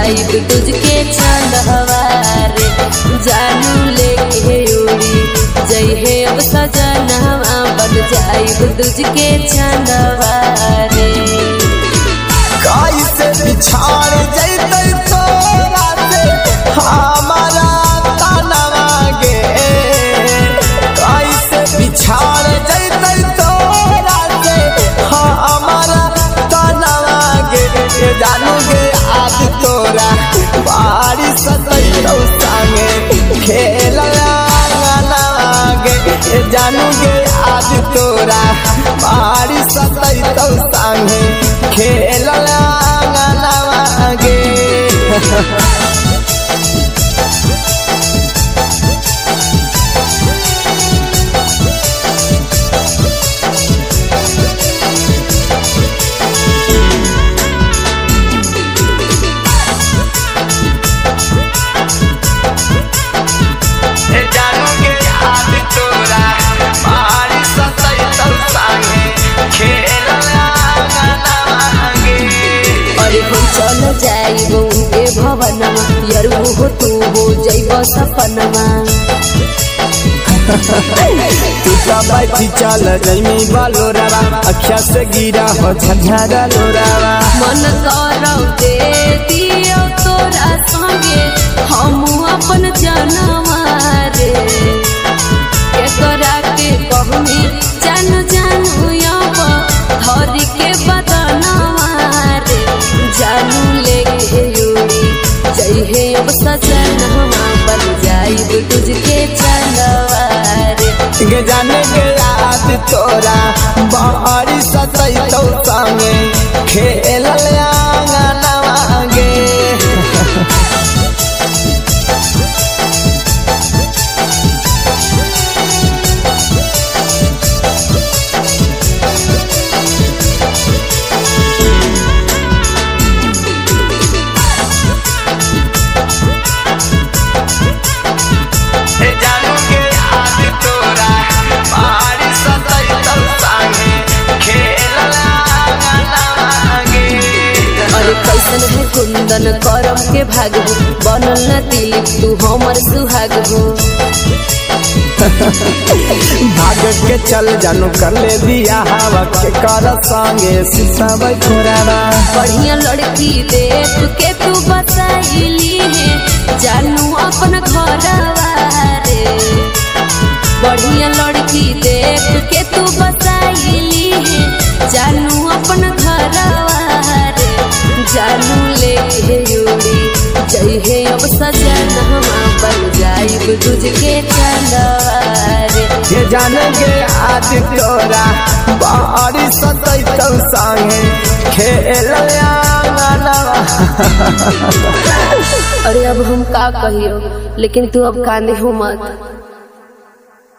जाइब तुझके चंदवा रे जानू लेके उड़ी जई है अब सजनवा बन जाइब तुझके चंदवा रे कैसे बिछाड़ जैते तोरा से हमारा तनवा गे कैसे बिछाड़ जैते तोरा से हमारा तनवा गे जानू गे आज तोरा बारिश तो संगे खेलवा गे जानू गे आज तोरा बारिश तो संगे खेलवा गे चल जाइब उनके भवनमा यरू हो तू हो जइब सपनमा तू का बैठी चल जइमी बालोरावा अखिया से गिरा हो झझरा लोरावा मन करौ दे दियो तोरा संगे हम अपन जनवा रे के करा के कहमी जानू जानू अब धरी के बदनवा रे जानू लेके उड़ी जई है अब सजनवा बन जाइब तुझके चंदवा रे जाने के याद तोरा बारी सतई तो संगे खेल आंगनवा गे कैसन है कुंदन करम के भागबू बनल न दिलीप तू हमर सुहागबू भाग के चल जानू कर ले दिया हवा के कर संगे सिसब छोरावा बढ़िया लड़की देख के तू बसाइली है जानू अपन घरवा रे बढ़िया लड़की देख के तू बसाइली है जानू अपन घरवा रे जानू लेके उड़ी जई है अब सजनवा बन जाइब तुझके चंदवा रे ये जाने के आज तोरा बारिश तो संगे खेल आंगनवा अरे अब हम का कहियो लेकिन तू अब कांदे हो मत।